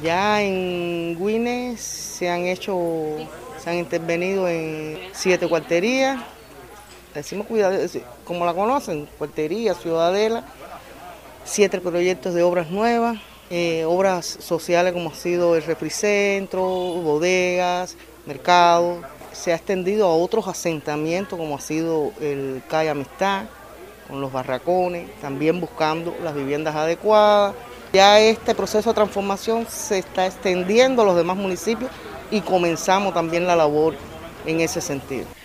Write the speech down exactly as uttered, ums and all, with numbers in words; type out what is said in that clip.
Ya en Güines se han hecho, se han intervenido en siete cuarterías, decimos cuidado, como la conocen, cuartería, ciudadela, siete proyectos de obras nuevas, eh, obras sociales como ha sido el refricentro, bodegas, mercados. Se ha extendido a otros asentamientos como ha sido el Calle Amistad, con los barracones, también buscando las viviendas adecuadas. Ya este proceso de transformación se está extendiendo a los demás municipios y comenzamos también la labor en ese sentido.